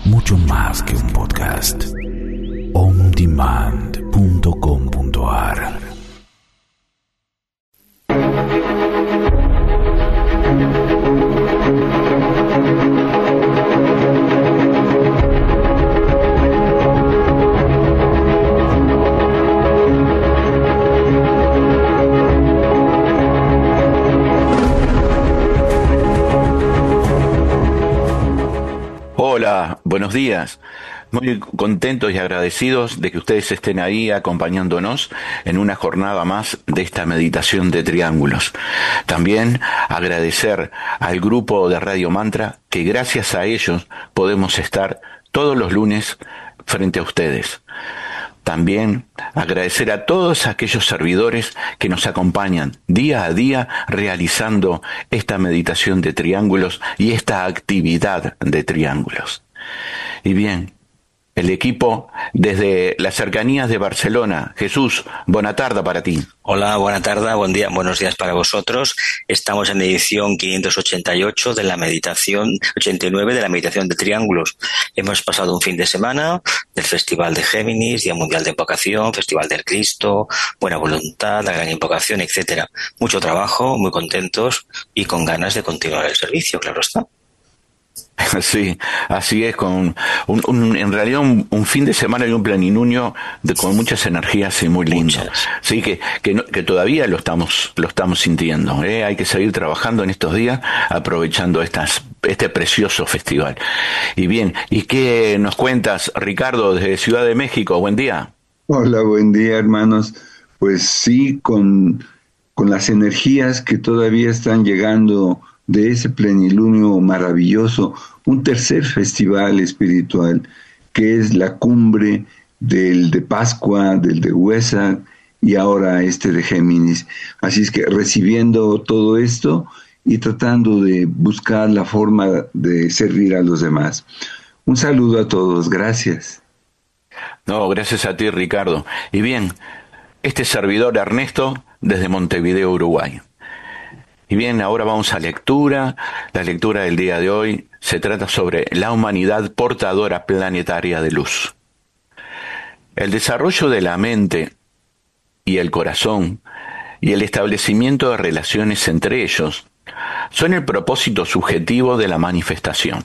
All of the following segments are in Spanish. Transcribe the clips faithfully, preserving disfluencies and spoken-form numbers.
mucho más que un podcast. on demand punto com punto a r. Hola, buenos días. Muy contentos y agradecidos de que ustedes estén ahí acompañándonos en una jornada más de esta meditación de triángulos. También agradecer al grupo de Radio Mantra, que gracias a ellos podemos estar todos los lunes frente a ustedes. También agradecer a todos aquellos servidores que nos acompañan día a día realizando esta meditación de triángulos y esta actividad de triángulos. Y bien, el equipo desde las cercanías de Barcelona. Jesús, buena tarde para ti. Hola, buena tarde, buen día, buenos días para vosotros. Estamos en la edición quinientos ochenta y ocho de la meditación, ochenta y nueve de la meditación de triángulos. Hemos pasado un fin de semana del Festival de Géminis, Día Mundial de Invocación, Festival del Cristo, Buena Voluntad, la Gran Invocación, etcétera. Mucho trabajo, muy contentos y con ganas de continuar el servicio, claro está. Sí, así es, con un, un, en realidad un, un fin de semana y un plenilunio de, con muchas energías y muy lindo. Muchas. Sí, que que, no, que todavía lo estamos lo estamos sintiendo. ¿eh? Hay que seguir trabajando en estos días, aprovechando estas este precioso festival. Y bien, ¿y qué nos cuentas, Ricardo, desde Ciudad de México? Buen día. Hola, buen día, hermanos. Pues sí, con con las energías que todavía están llegando de ese plenilunio maravilloso, un tercer festival espiritual, que es la cumbre del de Pascua, del de Huesa, y ahora este de Géminis. Así es que recibiendo todo esto y tratando de buscar la forma de servir a los demás. Un saludo a todos, gracias. No, gracias a ti, Ricardo. Y bien, este servidor Ernesto, desde Montevideo, Uruguay. Y bien, ahora vamos a lectura. La lectura del día de hoy se trata sobre la humanidad portadora planetaria de luz. El desarrollo de la mente y el corazón y el establecimiento de relaciones entre ellos son el propósito subjetivo de la manifestación.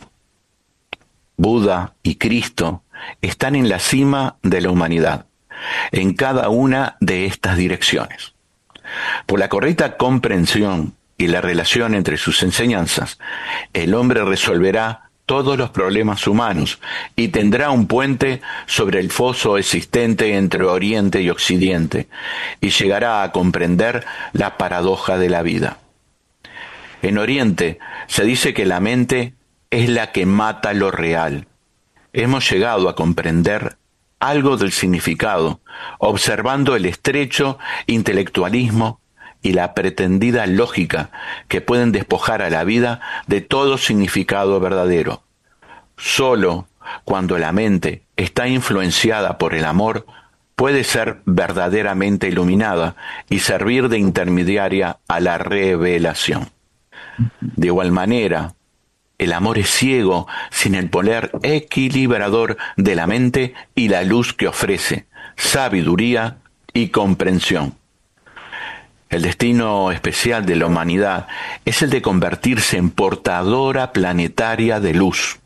Buda y Cristo están en la cima de la humanidad, en cada una de estas direcciones. Por la correcta comprensión y la relación entre sus enseñanzas, el hombre resolverá todos los problemas humanos y tendrá un puente sobre el foso existente entre Oriente y Occidente y llegará a comprender la paradoja de la vida. En Oriente se dice que la mente es la que mata lo real. Hemos llegado a comprender algo del significado, observando el estrecho intelectualismo y la pretendida lógica que pueden despojar a la vida de todo significado verdadero. Solo cuando la mente está influenciada por el amor, puede ser verdaderamente iluminada y servir de intermediaria a la revelación. De igual manera, el amor es ciego sin el poder equilibrador de la mente y la luz que ofrece, sabiduría y comprensión. El destino especial de la humanidad es el de convertirse en portadora planetaria de luz.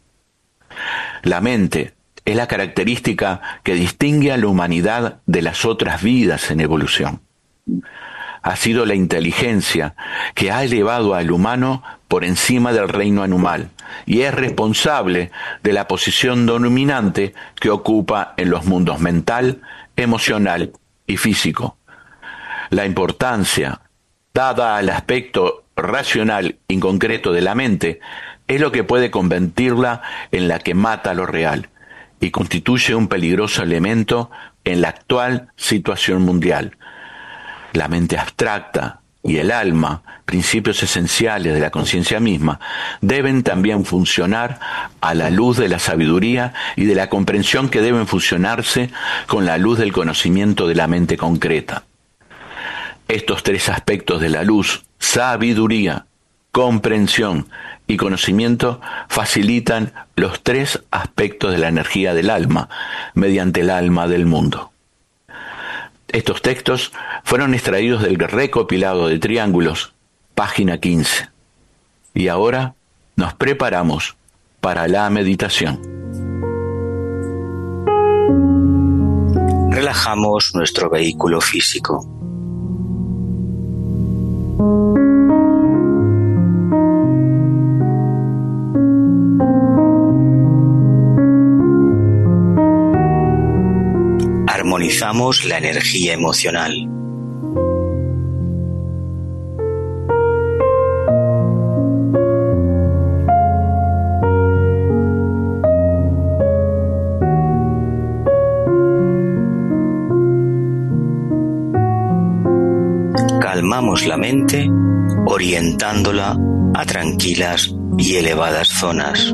La mente es la característica que distingue a la humanidad de las otras vidas en evolución. Ha sido la inteligencia que ha elevado al humano por encima del reino animal y es responsable de la posición dominante que ocupa en los mundos mental, emocional y físico. La importancia dada al aspecto racional y concreto de la mente es lo que puede convertirla en la que mata lo real y constituye un peligroso elemento en la actual situación mundial. La mente abstracta y el alma, principios esenciales de la conciencia misma, deben también funcionar a la luz de la sabiduría y de la comprensión que deben fusionarse con la luz del conocimiento de la mente concreta. Estos tres aspectos de la luz, sabiduría, comprensión y conocimiento facilitan los tres aspectos de la energía del alma, mediante el alma del mundo. Estos textos fueron extraídos del recopilado de Triángulos, página quince. Y ahora nos preparamos para la meditación. Relajamos nuestro vehículo físico. Armonizamos la energía emocional. Calmamos la mente, orientándola a tranquilas y elevadas zonas.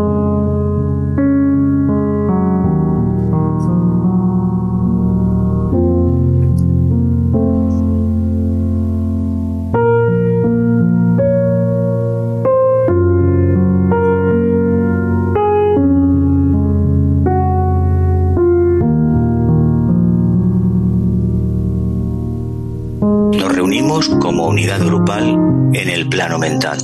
Nos reunimos como unidad grupal en el plano mental.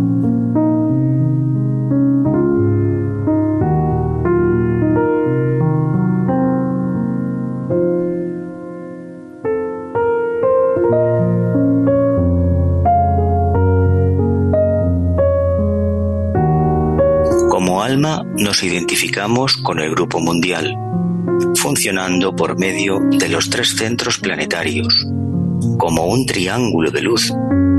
Como alma nos identificamos con el grupo mundial, funcionando por medio de los tres centros planetarios, como un triángulo de luz.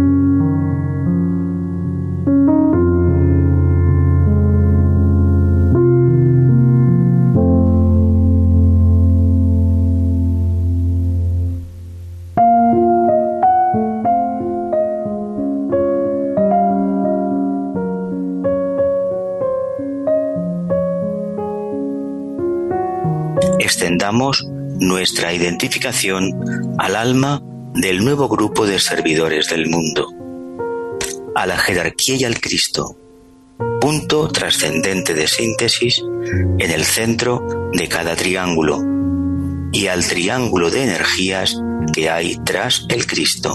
Extendamos nuestra identificación al alma del nuevo grupo de servidores del mundo, a la jerarquía y al Cristo, punto trascendente de síntesis en el centro de cada triángulo, y al triángulo de energías que hay tras el Cristo.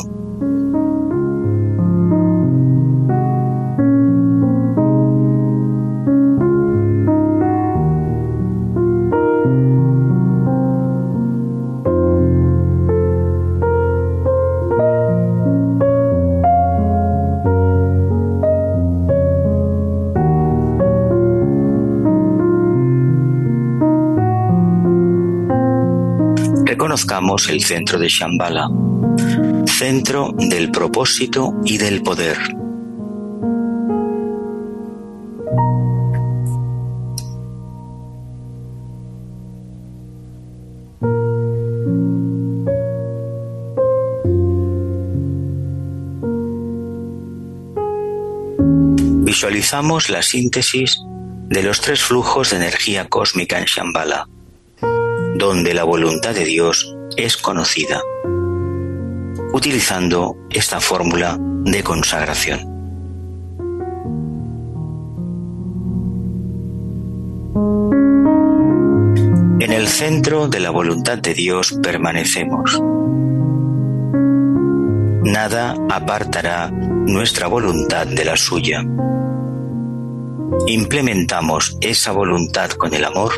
Reconozcamos el centro de Shambhala, centro del propósito y del poder. Visualizamos la síntesis de los tres flujos de energía cósmica en Shambhala, donde la voluntad de Dios es conocida, utilizando esta fórmula de consagración. En el centro de la voluntad de Dios permanecemos. Nada apartará nuestra voluntad de la suya. Implementamos esa voluntad con el amor.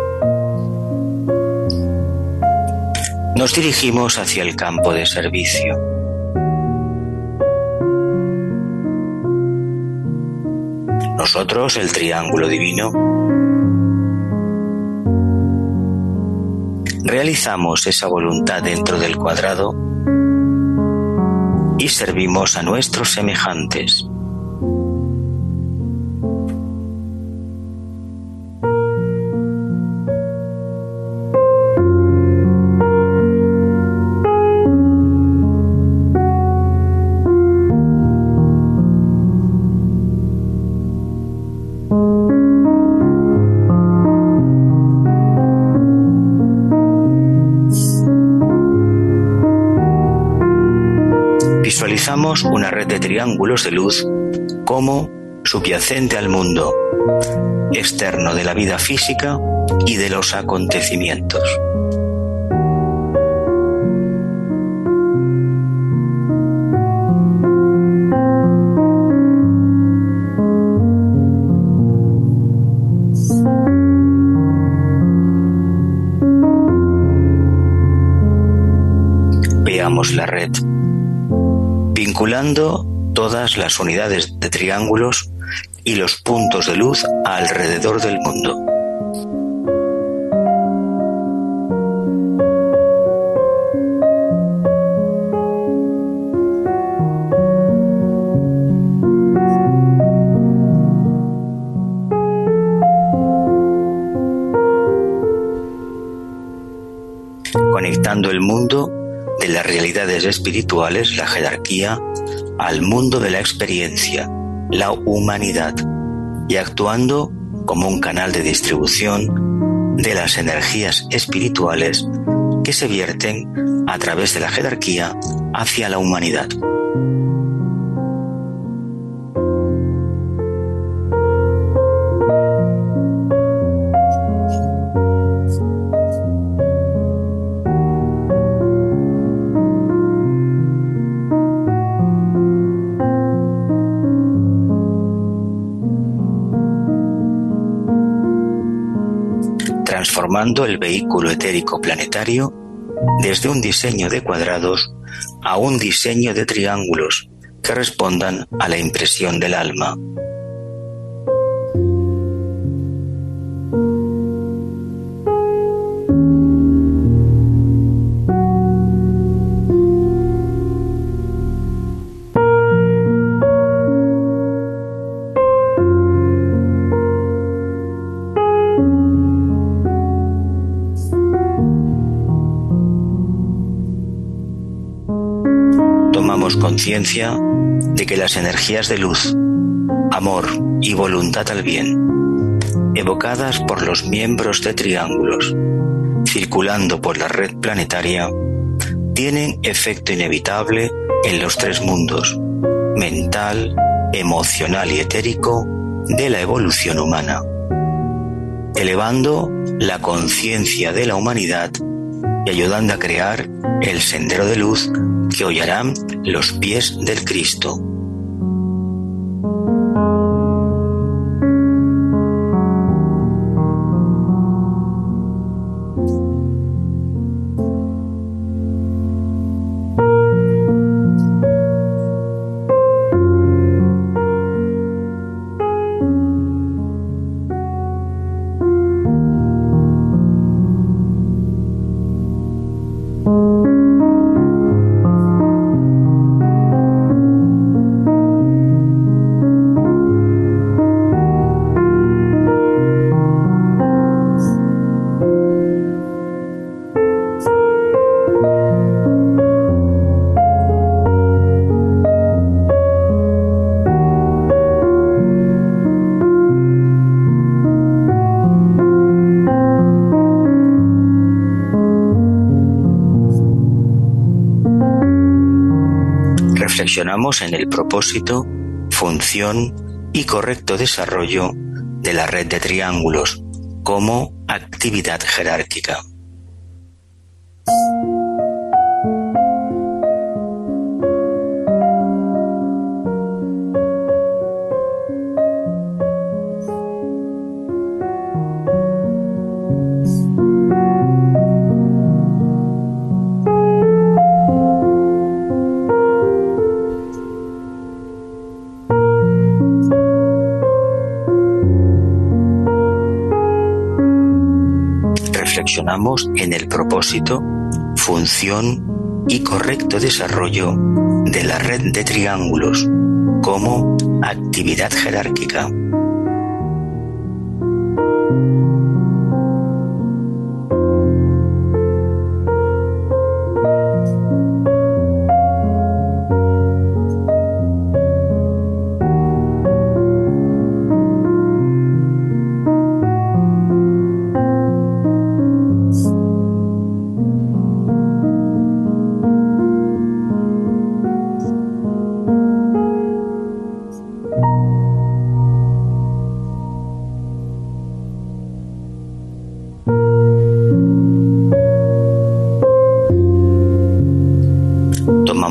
Nos dirigimos hacia el campo de servicio. Nosotros, el triángulo divino, realizamos esa voluntad dentro del cuadrado y servimos a nuestros semejantes. Visualizamos una red de triángulos de luz como subyacente al mundo externo de la vida física y de los acontecimientos. Veamos la red, vinculando todas las unidades de triángulos y los puntos de luz alrededor del mundo. Conectando el mundo de las realidades espirituales, la jerarquía, al mundo de la experiencia, la humanidad, y actuando como un canal de distribución de las energías espirituales que se vierten a través de la jerarquía hacia la humanidad. Transformando el vehículo etérico planetario desde un diseño de cuadrados a un diseño de triángulos que respondan a la impresión del alma. Tomamos conciencia de que las energías de luz, amor y voluntad al bien, evocadas por los miembros de triángulos, circulando por la red planetaria, tienen efecto inevitable en los tres mundos, mental, emocional y etérico, de la evolución humana, elevando la conciencia de la humanidad y ayudando a crear el sendero de luz que hollarán los pies del Cristo. Reflexionamos en el propósito, función y correcto desarrollo de la red de triángulos como actividad jerárquica. Reflexionamos en el propósito, función y correcto desarrollo de la red de triángulos como actividad jerárquica.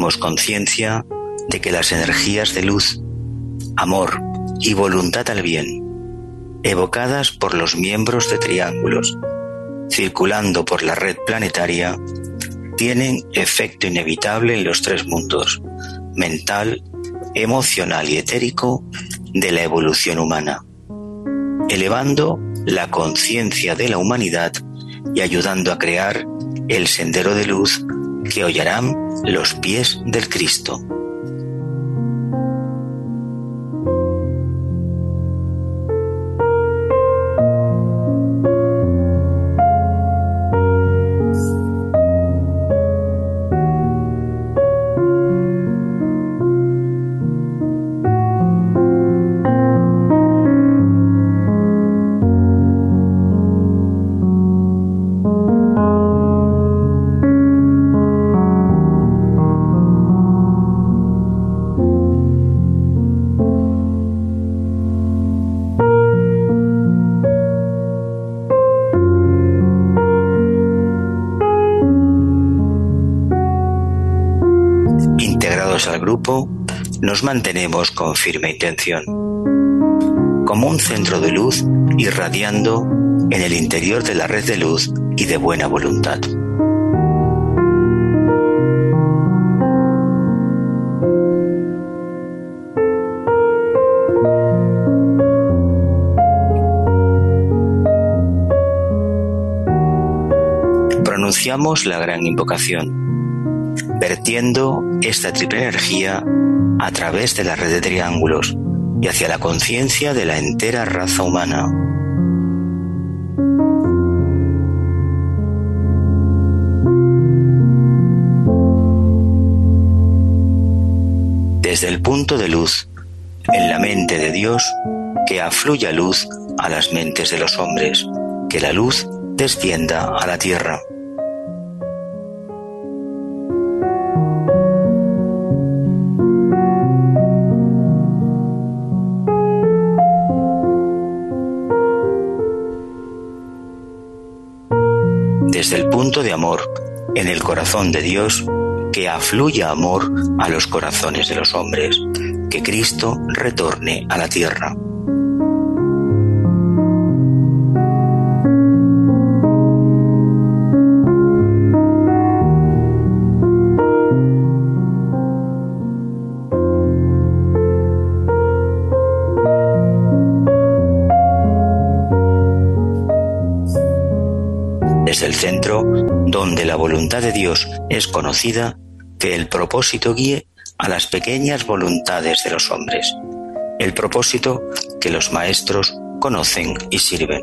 tomemos conciencia de que las energías de luz, amor y voluntad al bien, evocadas por los miembros de triángulos, circulando por la red planetaria, tienen efecto inevitable en los tres mundos, mental, emocional y etérico, de la evolución humana, elevando la conciencia de la humanidad y ayudando a crear el sendero de luz que hollarán los pies del Cristo. Al grupo, nos mantenemos con firme intención, como un centro de luz irradiando en el interior de la red de luz y de buena voluntad. Pronunciamos la gran invocación, vertiendo esta triple energía a través de la red de triángulos y hacia la conciencia de la entera raza humana. Desde el punto de luz en la mente de Dios, que afluya luz a las mentes de los hombres, que la luz descienda a la tierra. Desde el punto de amor en el corazón de Dios, que afluya amor a los corazones de los hombres, que Cristo retorne a la tierra. Desde el centro, donde la voluntad de Dios es conocida, que el propósito guíe a las pequeñas voluntades de los hombres, el propósito que los maestros conocen y sirven.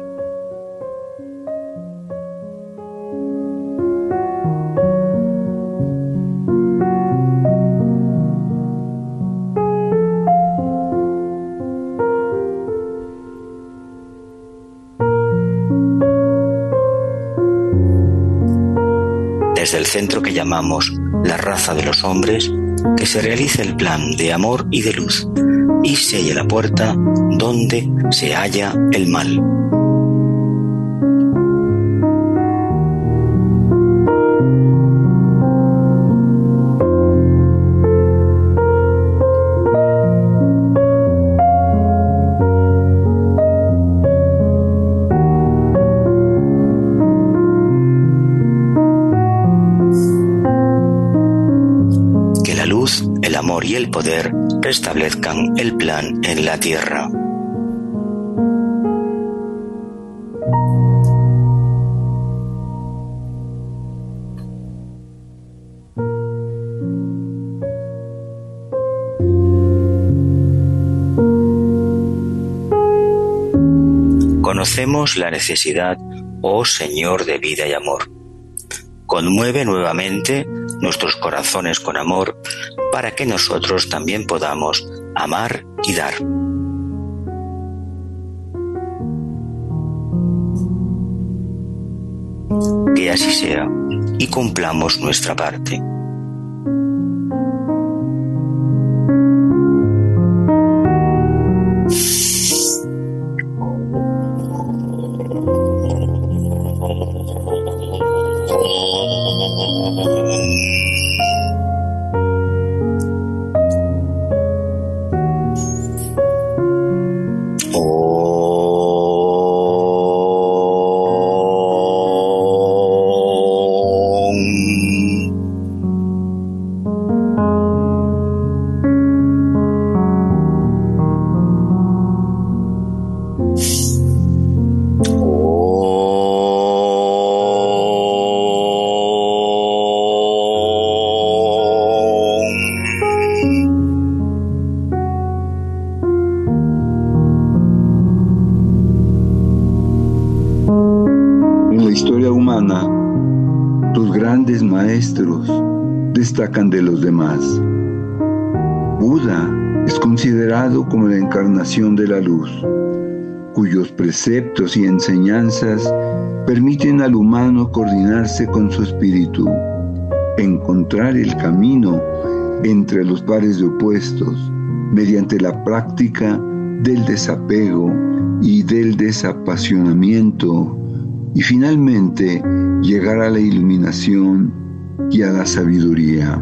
Desde el centro que llamamos la raza de los hombres, que se realice el plan de amor y de luz, y selle la puerta donde se halla el mal. El amor y el poder restablezcan el plan en la tierra. Conocemos la necesidad, oh Señor de vida y amor. Conmueve nuevamente nuestros corazones con amor para que nosotros también podamos amar y dar. Que así sea y cumplamos nuestra parte. Destacan de los demás. Buda es considerado como la encarnación de la luz, cuyos preceptos y enseñanzas permiten al humano coordinarse con su espíritu, encontrar el camino entre los pares de opuestos mediante la práctica del desapego y del desapasionamiento y finalmente llegar a la iluminación y a la sabiduría.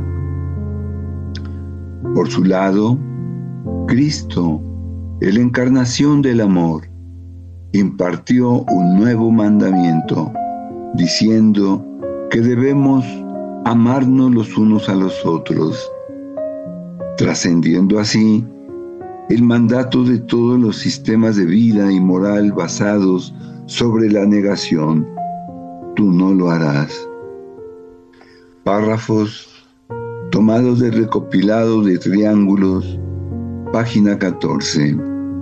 Por su lado, Cristo, la encarnación del amor, impartió un nuevo mandamiento, diciendo que debemos amarnos los unos a los otros, trascendiendo así el mandato de todos los sistemas de vida y moral basados sobre la negación. Tú no lo harás. Párrafos tomados del recopilado de Triángulos, página catorce.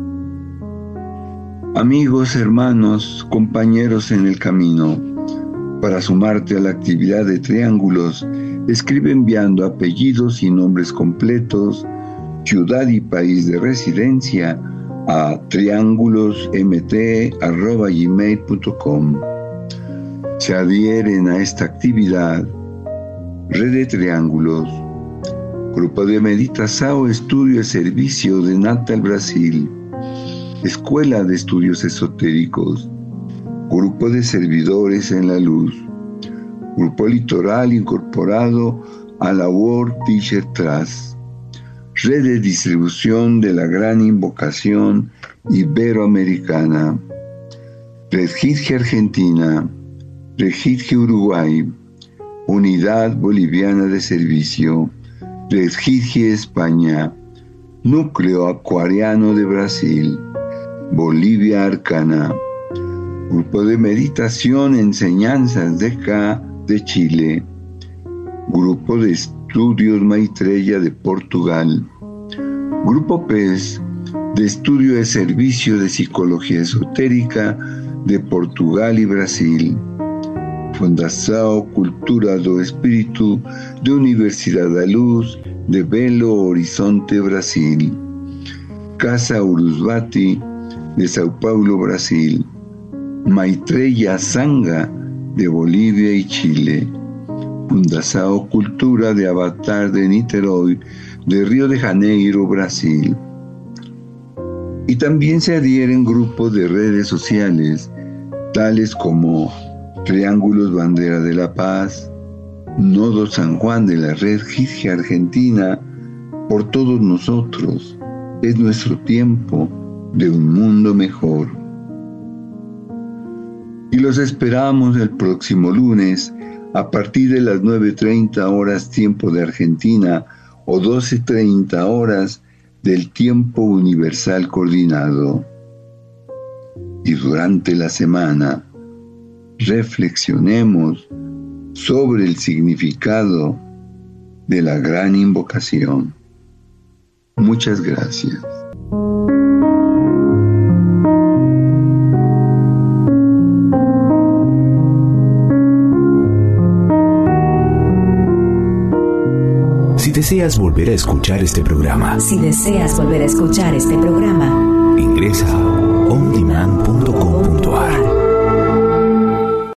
Amigos, hermanos, compañeros en el camino, para sumarte a la actividad de Triángulos, escribe enviando apellidos y nombres completos, ciudad y país de residencia a triángulosmt arroba gmail punto com. Se adhieren a esta actividad Red de Triángulos, Grupo de Meditación, Estudio y Servicio de Natal, Brasil, Escuela de Estudios Esotéricos, Grupo de Servidores en la Luz, Grupo Litoral incorporado a la World Teacher Trust, Red de Distribución de la Gran Invocación Iberoamericana, Red Hitje Argentina, Red Hitje Uruguay, Unidad Boliviana de Servicio, Red Hitje España, Núcleo Acuariano de Brasil, Bolivia Arcana, Grupo de Meditación Enseñanzas de K de Chile, Grupo de Estudios Maitreya de Portugal, Grupo P E S de Estudio de Servicio de Psicología Esotérica de Portugal y Brasil, Fundação Cultura do Espírito de Universidad da Luz de Belo Horizonte, Brasil, Casa Urusbati de Sao Paulo, Brasil, Maitreya Sangha de Bolivia y Chile, Fundação Cultura de Avatar de Niterói de Río de Janeiro, Brasil. Y también se adhieren grupos de redes sociales, tales como Triángulos Bandera de la Paz, Nodo San Juan de la Red Hitje Argentina, Por Todos Nosotros, Es Nuestro Tiempo de un Mundo Mejor. Y los esperamos el próximo lunes a partir de las nueve treinta horas tiempo de Argentina o doce treinta horas del tiempo universal coordinado. Y durante la semana reflexionemos sobre el significado de la gran invocación. Muchas gracias. Si deseas volver a escuchar este programa, Si deseas volver a escuchar este programa, ingresa a on demand punto com punto a r.